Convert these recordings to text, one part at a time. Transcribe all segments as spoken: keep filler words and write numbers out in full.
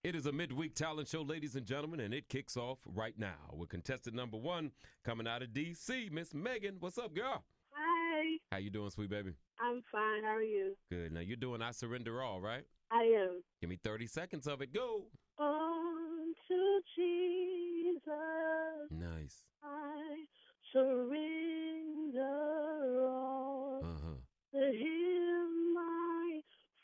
It is a midweek talent show, ladies and gentlemen, and it kicks off right now with contestant number one coming out of D C, Miss Megan. What's up, girl? Hi. How you doing, sweet baby? I'm fine. How are you? Good. Now, you're doing I Surrender All, right? I am. Give me thirty seconds of it. Go. On to Jesus, Nice. I surrender all. Uh-huh. To Him I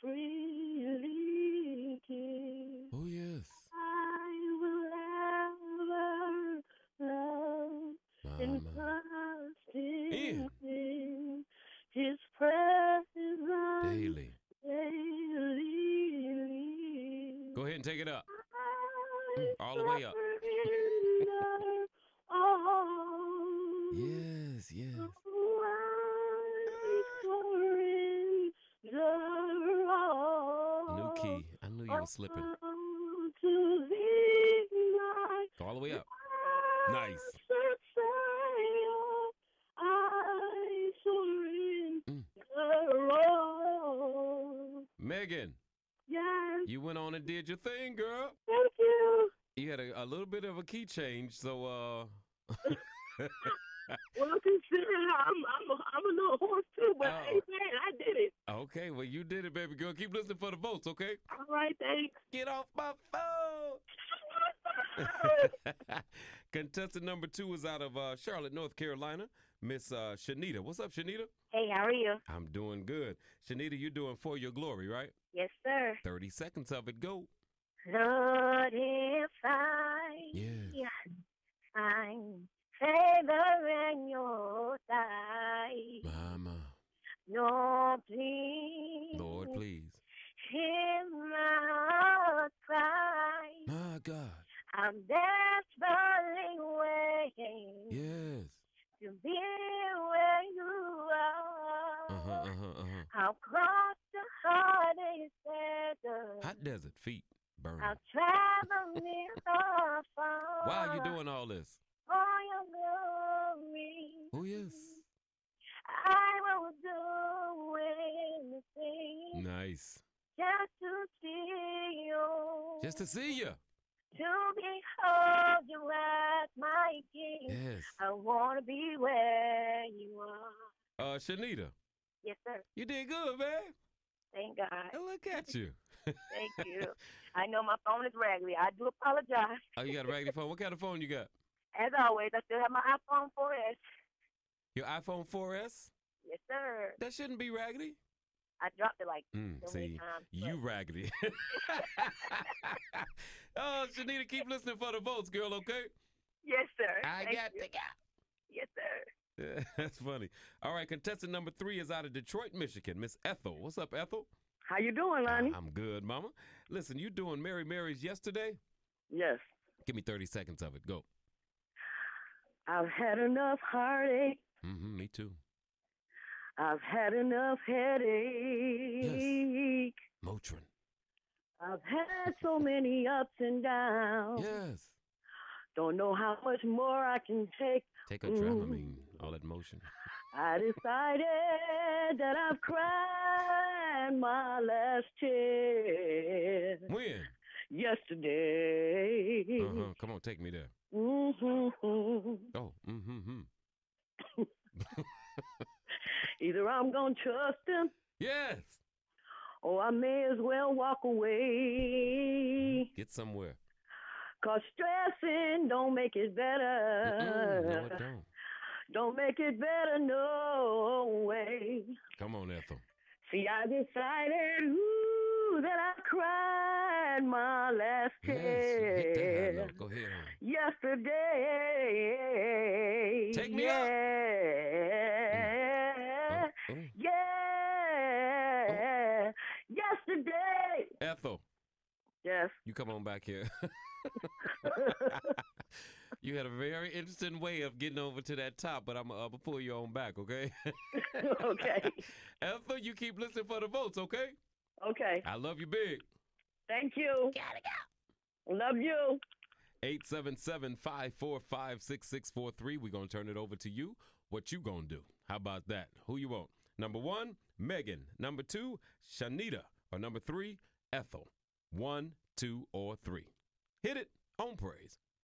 freely give. Oh, yes. I will ever love and Mama. trust in Yeah. Him. His presence Daily. daily. Go ahead and take it up. I Mm, all the way up. surrender all. Yes, yes. I surrender all. New key. I knew you were slipping. To thee, my Go all the way up. Nice. Savior, I surrender Mm. all. Megan, Yes, you went on and did your thing, girl. thank you. You had a, a little bit of a key change, so uh Well, considering I'm I'm a, I'm a little hoarse too, but Oh. hey, man, I did it. okay, well you did it, baby girl. Keep listening for the votes, okay? All right, thanks. Get off my phone. Contestant number two is out of uh, Charlotte, North Carolina, Miss uh, Shanita. What's up, Shanita? Hey, how are you? I'm doing good. Shanita, you're doing For Your Glory, right? Yes, sir. thirty seconds of it. Go. Lord, if I Yes. find favor in your sight, Mama. Lord, please, Lord, please. hear my cry. My God. I'm desperately waiting Yes. to be where you are. Uh-huh, uh-huh, uh-huh. I'll cross the hardest desert. Hot desert, feet burning. I'll travel near or far. Why are you doing all this? For your glory, Oh, yes. I will do anything Nice. just to see you. Just to see you. To behold you as my king. Yes. I want to be where you are. Uh, Shanita, Yes, sir. you did good, man. Thank God. Hey, look at you. Thank you. I know my phone is raggedy. I do apologize. Oh, you got a raggedy phone. What kind of phone you got? As always, I still have my iPhone four S. Your iPhone four S? Yes, sir. That shouldn't be raggedy. I dropped it like Mm, so many see, times. you but- raggedy. Oh, Shanita, keep listening for the votes, girl, okay? Yes, sir. I Thank got you. the guy. Yes, sir. That's funny. All right, contestant number three is out of Detroit, Michigan, Miss Ethel. What's up, Ethel? How you doing, Lonnie? I'm good, mama. Listen, you doing Mary Mary's yesterday? Yes. Give me thirty seconds of it. Go. I've had enough heartache. Mm-hmm, me too. I've had enough headache. Motrin. I've had so many ups and downs. Yes. Don't know how much more I can take. Take a Dramamine, all that motion. I decided that I've cried my last tear When? yesterday. Uh-huh. Come on, take me there. Mm-hmm. Oh, mm-hmm. Either I'm going to trust him Yes. or I may as well walk away. Get somewhere. Cause stressing don't make it better. Mm-mm, no, it don't. Don't make it better, no way. Come on, Ethel. See, I decided, ooh, that I cried my last Yes, you hit that high tear note. Go ahead on. yesterday. Take me up. yeah. Oh, oh. Yeah. Yesterday. Ethel, Yes. you come on back here. You had a very interesting way of getting over to that top, but I'm going to pull you on back, okay? Okay. Ethel, you keep listening for the votes, okay? Okay. I love you big. Thank you. Gotta go. Love you. eight seven seven, five four five, six six four three. We're going to turn it over to you. What you going to do? How about that? Who you want? Number one, Megan. Number two, Shanita. Or number three, Ethel. One, two, or three. Hit it on praise.